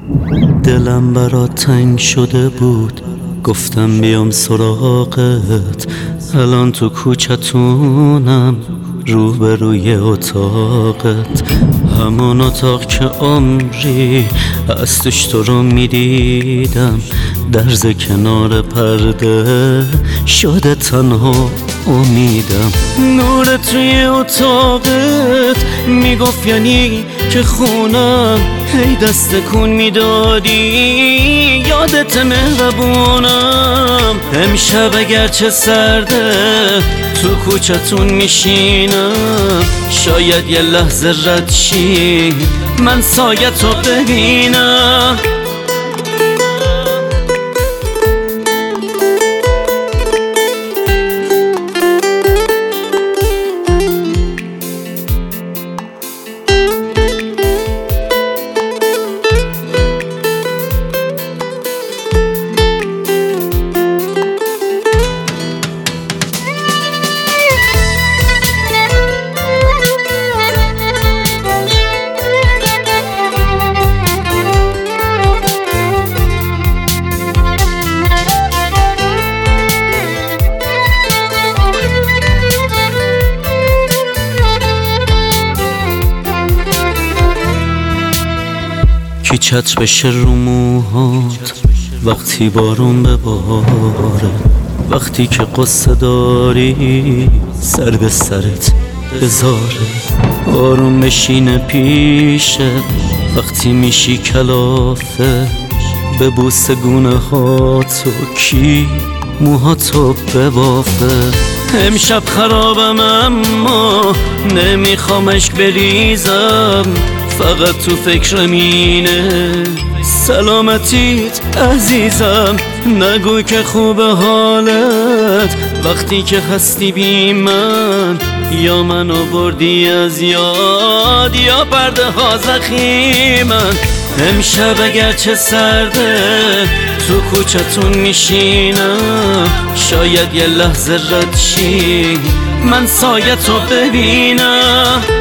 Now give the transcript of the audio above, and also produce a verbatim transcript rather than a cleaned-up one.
دلم برات تنگ شده بود، گفتم بیام سراغت. الان تو کوچتونم روبروی اتاقت، همون اتاق که عمری از توش تو رو میدیدم. درز کنار پرده شده تنها امیدم. نور توی اتاقت میگفت یعنی که خونم، هی دست کن میدادی یادت مهربونم. امشب اگرچه سرده تو کوچتون میشینم، شاید یه لحظه رد شی من سایتو ببینم. کی چتر بشه رو موهات وقتی بارون بباره، وقتی که قصه داری سر به سرت بذاره. آروم بشینه پیشه وقتی میشی کلافه، ببوسه گونه هاتو کی موهاتو ببافه. امشب خرابم اما نمیخوام اشک بریزم، فقط تو فکرم اینه سلامتیت عزیزم. نگو که خوب حالت وقتی که هستی بی من، یا منو بردی از یاد یا پرده ها زخیمن. امشب اگرچه سرده تو کوچتون میشینم، شاید یه لحظه رد شی من سایتو ببینم.